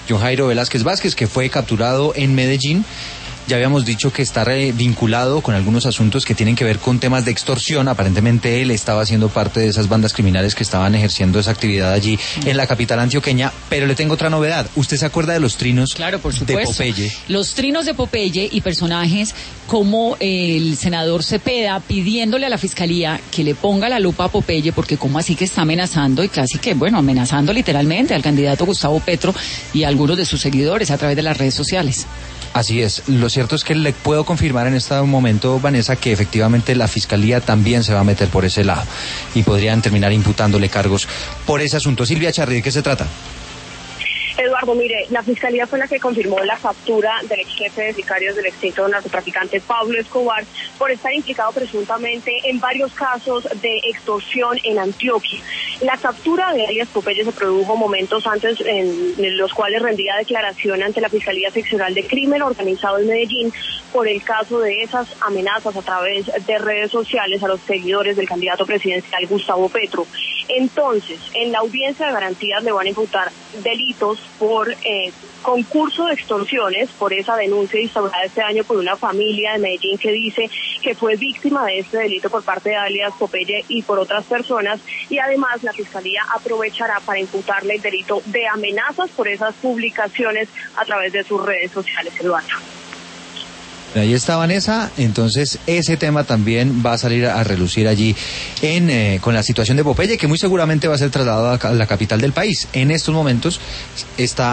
John Jairo Velázquez Vázquez, que fue capturado en Medellín. Ya habíamos dicho que está vinculado con algunos asuntos que tienen que ver con temas de extorsión. Aparentemente él estaba siendo parte de esas bandas criminales que estaban ejerciendo esa actividad allí en la capital antioqueña. Pero le tengo otra novedad. ¿Usted se acuerda de los trinos Claro, por supuesto. de Popeye? Los trinos de Popeye y personajes como el senador Cepeda pidiéndole a la fiscalía que le ponga la lupa a Popeye, porque como así que está amenazando y casi que, bueno, amenazando literalmente al candidato Gustavo Petro y a algunos de sus seguidores a través de las redes sociales. Así es, lo cierto es que le puedo confirmar en este momento, Vanessa, que efectivamente la Fiscalía también se va a meter por ese lado y podrían terminar imputándole cargos por ese asunto. Silvia Charri, ¿de qué se trata? Eduardo, mire, la Fiscalía fue la que confirmó la captura del ex jefe de sicarios del extinto narcotraficante Pablo Escobar por estar implicado presuntamente en varios casos de extorsión en Antioquia. La captura de alias Popeye se produjo momentos antes en los cuales rendía declaración ante la Fiscalía Seccional de Crimen Organizado en Medellín por el caso de esas amenazas a través de redes sociales a los seguidores del candidato presidencial Gustavo Petro. Entonces, en la audiencia de garantías le van a imputar delitos por concurso de extorsiones, por esa denuncia instaurada este año por una familia de Medellín que dice que fue víctima de este delito por parte de alias Popeye y por otras personas, y además la Fiscalía aprovechará para imputarle el delito de amenazas por esas publicaciones a través de sus redes sociales, Eduardo. Ahí está Vanessa, entonces ese tema también va a salir a relucir allí con la situación de Popeye, que muy seguramente va a ser trasladado a la capital del país. En estos momentos está